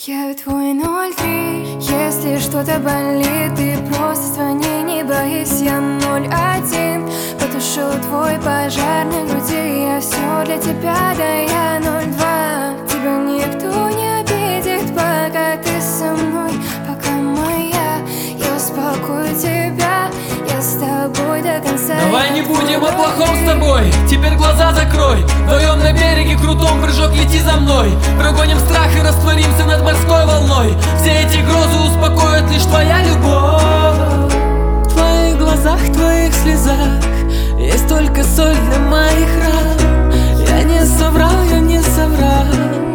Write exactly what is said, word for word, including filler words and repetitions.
Я твой ноль три. Если что-то болит, ты просто звони, не боись. Я ноль один. Потушу твой пожар на груди. Я все для тебя, да я ноль два. Тебя никто не обидит, пока ты со мной, пока моя. Я успокою тебя, я с тобой до конца. Давай не будем о плохом с тобой, теперь глаза закрой. Вдвоем на береге крутом, прыжок, лети за мной. Прогоним страх и растворимся над морской волной. Все эти грозы успокоит лишь твоя любовь. В твоих глазах, в твоих слезах есть только соль для моих ран. Я не соврал, я не соврал.